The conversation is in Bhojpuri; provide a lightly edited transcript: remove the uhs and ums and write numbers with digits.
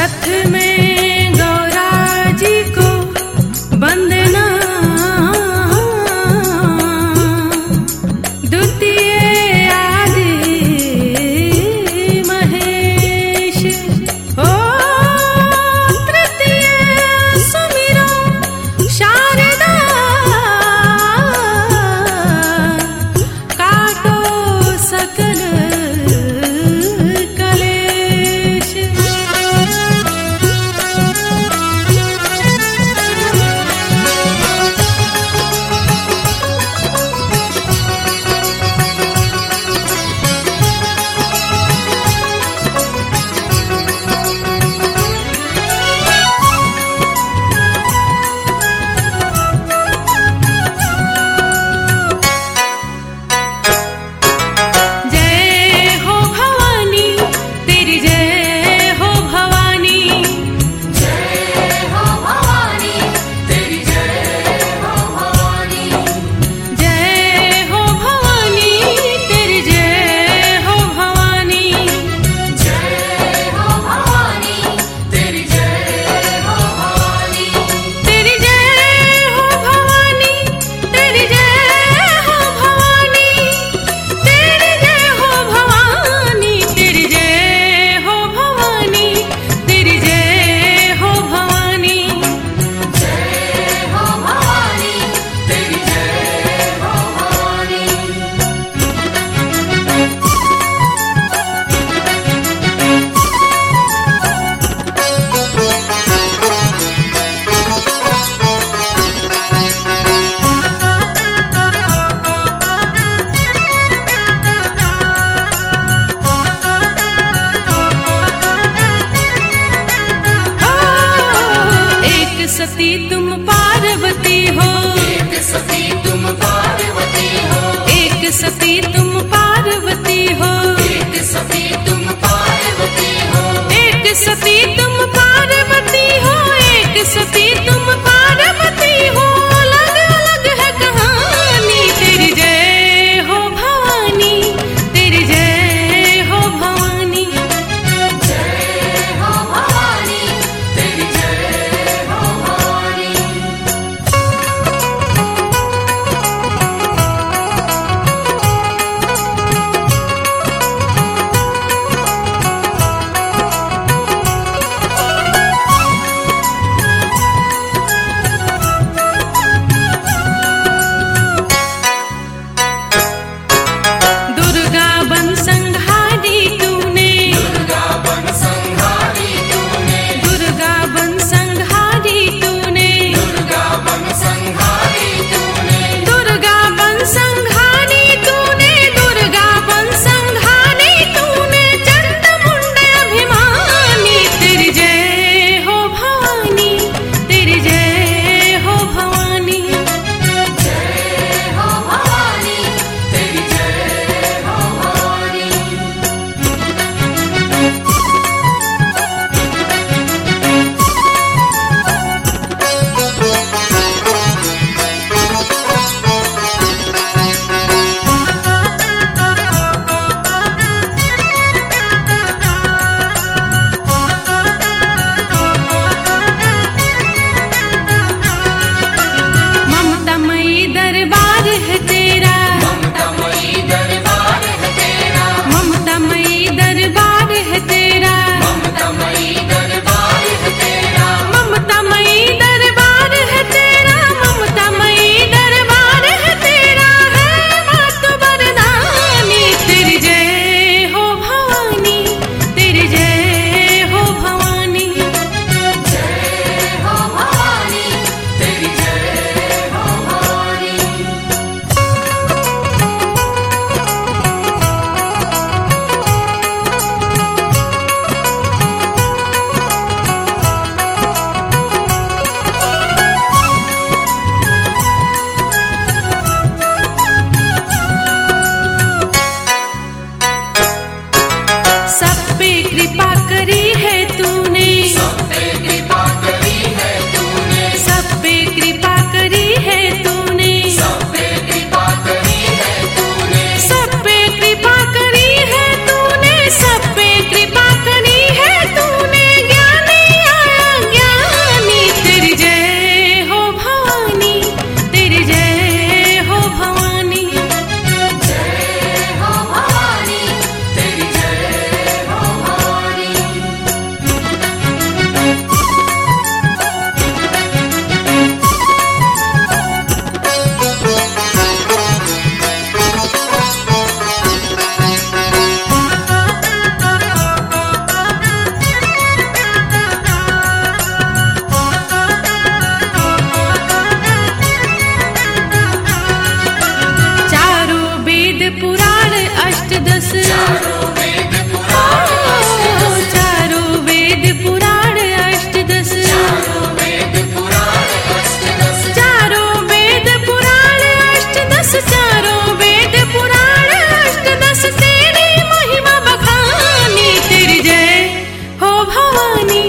रथ में गौरा जी को वंदना, द्वितीय आदि महेश, ओ तृतीय सुमिरो शारदा, काटो सकल कलेश। जय हो भवानी तेरी, जय हो भवानी, जय हो भवानी तेरी, जय हो भवानी, जय हो भवानी तेरी, जय हो भवानी, जय हो भवानी तेरी, जय हो भवानी, तेरी जय हो भवानी, तेरी जय हो भवानी, तेरी जय हो भवानी, तेरी जय हो भवानी, तेरी जय हो भवानी। जय हो भवानी तेरी, जय हो भवानी। एक सती तुम पार्वती हो, एक सती तुम पार्वती हो, एक सती तुम पार्वती हो, एक सती तुम पार्वती हो, एक सती तुम पार्वती हो, एक सती तुम पार्वती हो। अलग अलग है कहानी, तेरी जय हो भवानी, तेरी जय हो भवानी, जय हो भवानी तेरी, जय हो भवानी। भवानी।